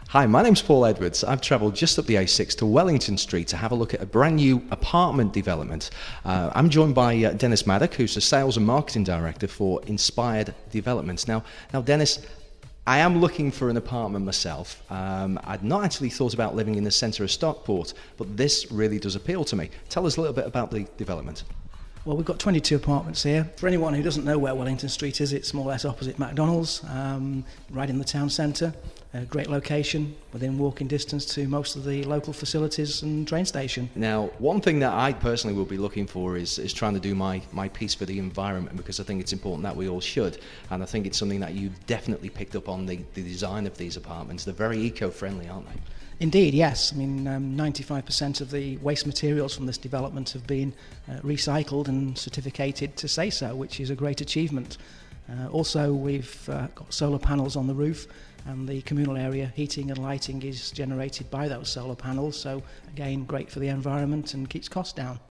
Hi, my name's Paul Edwards. I've travelled just up the A6 to Wellington Street to have a look at a brand new apartment development. I'm joined by Dennis Maddock, who's the Sales and Marketing Director for Inspired Developments. Now, Dennis, I am looking for an apartment myself. I'd not actually thought about living in the centre of Stockport, but this really does appeal to me. Tell us a little bit about the development. Well, we've got 22 apartments here. For anyone who doesn't know where Wellington Street is, it's more or less opposite McDonald's, right in the town centre. A great location, within walking distance to most of the local facilities and train station. Now, one thing that I personally will be looking for is trying to do my piece for the environment, because I think it's important that we all should. And I think it's something that you've definitely picked up on the design of these apartments. They're very eco-friendly, aren't they? Indeed, yes. I mean, 95% of the waste materials from this development have been recycled and certificated to say so, which is a great achievement. Also, we've got solar panels on the roof, and the communal area heating and lighting is generated by those solar panels. So, again, great for the environment and keeps costs down.